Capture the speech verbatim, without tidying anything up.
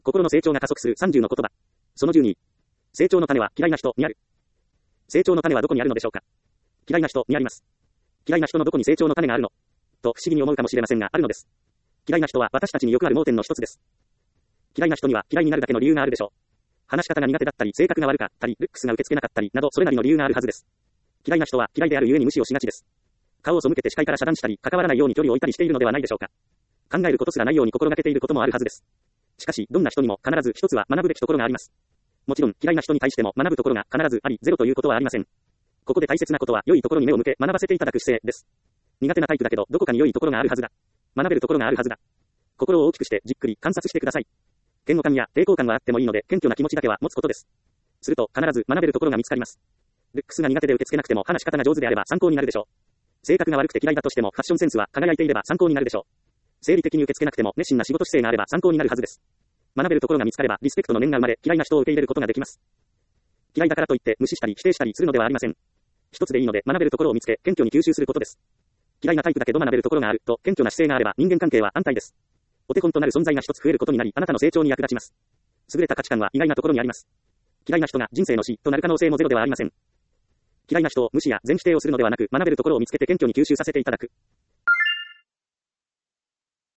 心の成長が加速するさんじゅうの言葉。そのじゅうに。成長の種は嫌いな人にある。成長の種はどこにあるのでしょうか。嫌いな人にあります。嫌いな人のどこに成長の種があるのと不思議に思うかもしれませんが、あるのです。嫌いな人は私たちによくある盲点の一つです。嫌いな人には嫌いになるだけの理由があるでしょう。話し方が苦手だったり、性格が悪かったり、ルックスが受け付けなかったりなど、それなりの理由があるはずです。嫌いな人は嫌いであるゆえに無視をしがちです。顔を背けて視界から遮断したり、関わらないように距離を置いたりしているのではないでしょうか。考えることすらないように心がけていることもあるはずです。しかし、どんな人にも必ず一つは学ぶべきところがあります。もちろん、嫌いな人に対しても学ぶところが必ずあり、ゼロということはありません。ここで大切なことは、良いところに目を向け、学ばせていただく姿勢です。苦手なタイプだけど、どこかに良いところがあるはずだ。学べるところがあるはずだ。心を大きくして、じっくり観察してください。嫌悪感や抵抗感はあってもいいので、謙虚な気持ちだけは持つことです。すると、必ず学べるところが見つかります。ルックスが苦手で受け付けなくても、話し方が上手であれば参考になるでしょう。性格が悪くて嫌いだとしても、ファッションセンスは輝いていれば参考になるでしょう。生理的に受け付けなくても、熱心な仕事姿勢があれば参考になるはずです。学べるところが見つかれば、リスペクトの念が生まれ、嫌いな人を受け入れることができます。嫌いだからといって、無視したり否定したりするのではありません。一つでいいので、学べるところを見つけ、謙虚に吸収することです。嫌いなタイプだけど学べるところがあると、謙虚な姿勢があれば、人間関係は安泰です。お手本となる存在が一つ増えることになり、あなたの成長に役立ちます。優れた価値観は意外なところにあります。嫌いな人が人生の死となる可能性もゼロではありません。嫌いな人を無視や全否定をするのではなく、学べるところを見つけて謙虚に吸収させていただく。